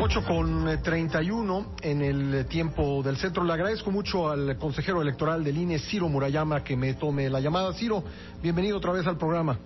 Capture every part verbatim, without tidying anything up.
ocho con treinta y uno en el tiempo del centro. Le agradezco mucho al consejero electoral del I N E, Ciro Murayama, que me tome la llamada. Ciro, bienvenido otra vez al programa.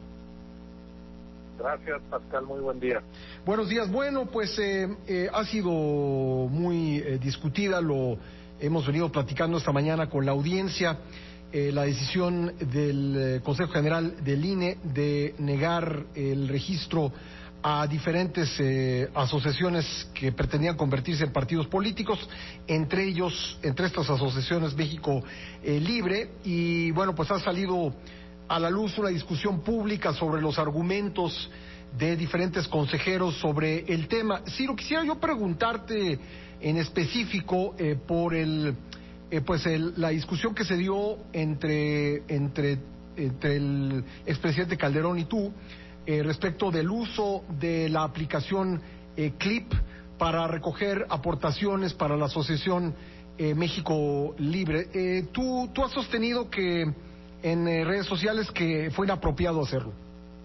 Gracias, Pascal, muy buen día. Buenos días. Bueno, pues eh, eh, ha sido muy eh, discutida, lo hemos venido platicando esta mañana con la audiencia, eh, la decisión del eh, Consejo General del I N E de negar el registro a diferentes eh, asociaciones que pretendían convertirse en partidos políticos, entre ellos, entre estas asociaciones, México eh, Libre, y bueno, pues ha salido a la luz una discusión pública sobre los argumentos de diferentes consejeros sobre el tema. Ciro, quisiera yo preguntarte en específico eh, por el, eh, pues el, la discusión que se dio entre, entre, entre el expresidente Calderón y tú, Eh, respecto del uso de la aplicación eh, Clip para recoger aportaciones para la Asociación eh, México Libre. Eh, tú, tú has sostenido que en eh, redes sociales que fue inapropiado hacerlo.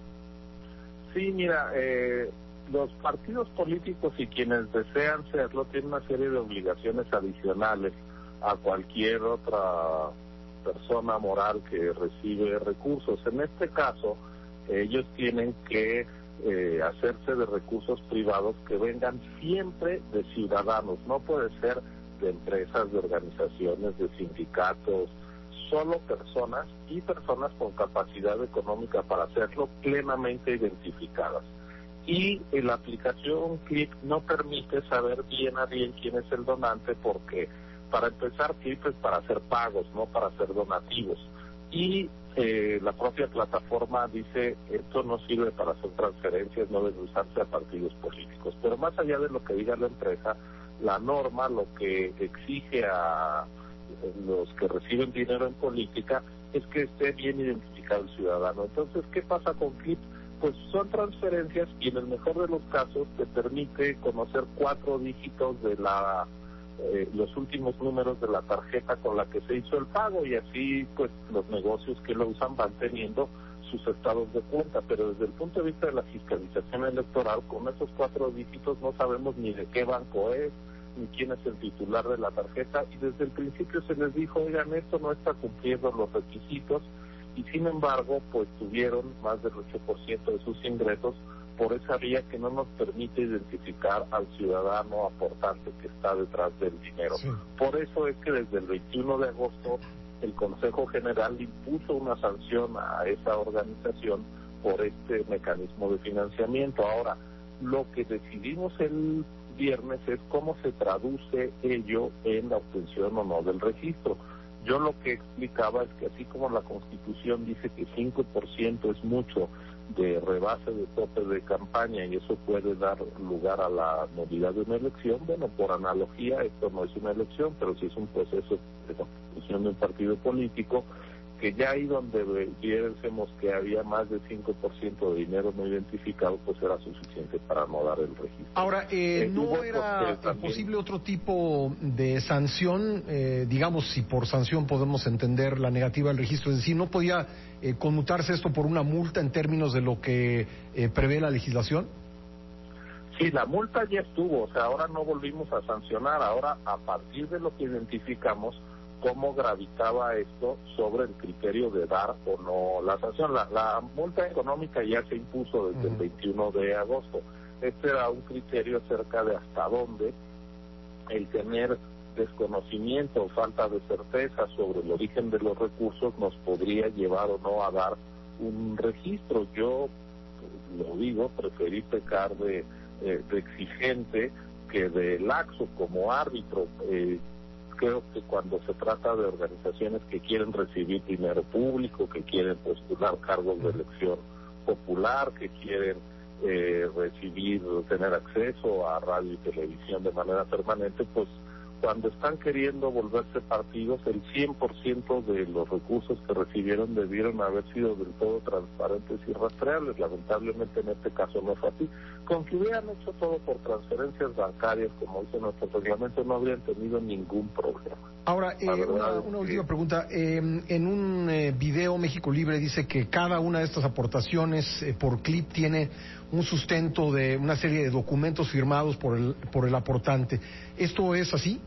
Sí, mira, eh, los partidos políticos y quienes desean serlo tienen una serie de obligaciones adicionales a cualquier otra persona moral que recibe recursos. En este caso, ellos tienen que eh, hacerse de recursos privados que vengan siempre de ciudadanos, no puede ser de empresas, de organizaciones, de sindicatos, solo personas y personas con capacidad económica para hacerlo, plenamente identificadas. Y eh, la aplicación Clip no permite saber bien a bien quién es el donante, porque para empezar Clip es para hacer pagos, no para hacer donativos. Y eh, la propia plataforma dice esto no sirve para hacer transferencias, no debe usarse a partidos políticos. Pero más allá de lo que diga la empresa, la norma lo que exige a los que reciben dinero en política es que esté bien identificado el ciudadano. Entonces, ¿qué pasa con Clip? Pues son transferencias y en el mejor de los casos te permite conocer cuatro dígitos de la Eh, los últimos números de la tarjeta con la que se hizo el pago, y así pues los negocios que lo usan van teniendo sus estados de cuenta. Pero desde el punto de vista de la fiscalización electoral, con esos cuatro dígitos no sabemos ni de qué banco es, ni quién es el titular de la tarjeta, y desde el principio se les dijo, oigan, esto no está cumpliendo los requisitos, y sin embargo pues tuvieron más del ocho por ciento de sus ingresos por esa vía que no nos permite identificar al ciudadano aportante que está detrás del dinero. Sí. Por eso es que desde el veintiuno de agosto el Consejo General impuso una sanción a esa organización por este mecanismo de financiamiento. Ahora, lo que decidimos el viernes es cómo se traduce ello en la obtención o no del registro. Yo lo que explicaba es que así como la Constitución dice que cinco por ciento es mucho de rebase de tope de campaña y eso puede dar lugar a la nulidad de una elección, bueno, por analogía, esto no es una elección, pero sí es un proceso de constitución de un partido político, que ya ahí donde viésemos que había más de cinco por ciento de dinero no identificado, pues era suficiente para no dar el registro. Ahora, eh, eh, ¿no era también posible otro tipo de sanción? Eh, digamos, si por sanción podemos entender la negativa del registro, es decir, ¿no podía eh, conmutarse esto por una multa en términos de lo que eh, prevé la legislación? Sí, la multa ya estuvo, o sea, ahora no volvimos a sancionar, ahora a partir de lo que identificamos, cómo gravitaba esto sobre el criterio de dar o no la sanción. La, la multa económica ya se impuso desde uh-huh. el veintiuno de agosto. Este era un criterio acerca de hasta dónde el tener desconocimiento o falta de certeza sobre el origen de los recursos nos podría llevar o no a dar un registro. Yo, pues, lo digo, preferí pecar de, eh, de exigente que de laxo como árbitro. Eh, Creo que cuando se trata de organizaciones que quieren recibir dinero público, que quieren postular cargos de elección popular, que quieren eh, recibir, tener acceso a radio y televisión de manera permanente, pues cuando están queriendo volverse partidos, el cien por ciento de los recursos que recibieron debieron haber sido del todo transparentes y rastreables. Lamentablemente en este caso no fue así. Con que hubieran hecho todo por transferencias bancarias, como dice nuestro reglamento, no habrían tenido ningún problema. Ahora, eh, una, una última que... pregunta. Eh, en un eh, video México Libre dice que cada una de estas aportaciones eh, por clip tiene un sustento de una serie de documentos firmados por el, por el aportante. ¿Esto es así?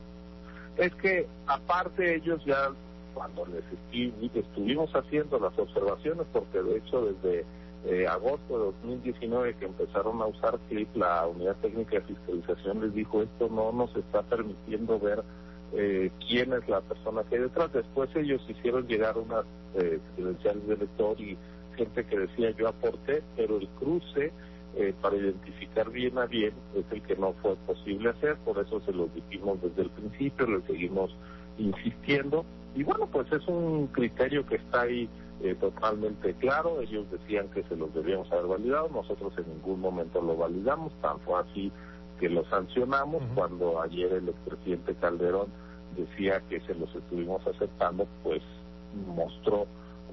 Es que, aparte, ellos ya, cuando les estuvimos haciendo las observaciones, porque de hecho desde eh, agosto de dos mil diecinueve que empezaron a usar clip, la Unidad Técnica de Fiscalización les dijo, esto no nos está permitiendo ver eh, quién es la persona que hay detrás. Después ellos hicieron llegar unas eh, credenciales de lector y gente que decía yo aporté, pero el cruce eh, para identificar bien a bien es el que no fue posible hacer, por eso se los dijimos desde el principio, le seguimos insistiendo, y bueno, pues es un criterio que está ahí eh, totalmente claro. Ellos decían que se los debíamos haber validado, nosotros en ningún momento lo validamos, tan fue así que lo sancionamos. Uh-huh. Cuando ayer el expresidente Calderón decía que se los estuvimos aceptando, pues mostró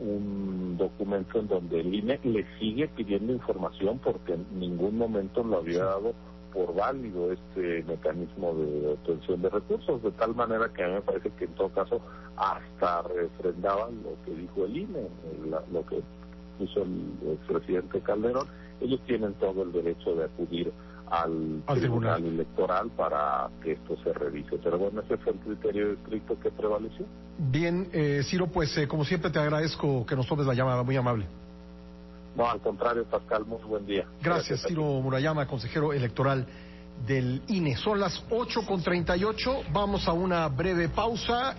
un documento en donde el I N E le sigue pidiendo información porque en ningún momento lo había dado por válido este mecanismo de obtención de recursos, de tal manera que a mí me parece que en todo caso hasta refrendaban lo que dijo el I N E, la, lo que hizo el expresidente Calderón. Ellos tienen todo el derecho de acudir al, al tribunal, tribunal electoral para que esto se revise, pero bueno, ese fue el criterio estricto que prevaleció. Bien, eh, Ciro, pues eh, como siempre te agradezco que nos tomes la llamada, muy amable. No, al contrario, Pascal, muy buen día. Gracias, Gracias Ciro Murayama, consejero electoral del I N E. Son las ocho con treinta y ocho, vamos a una breve pausa.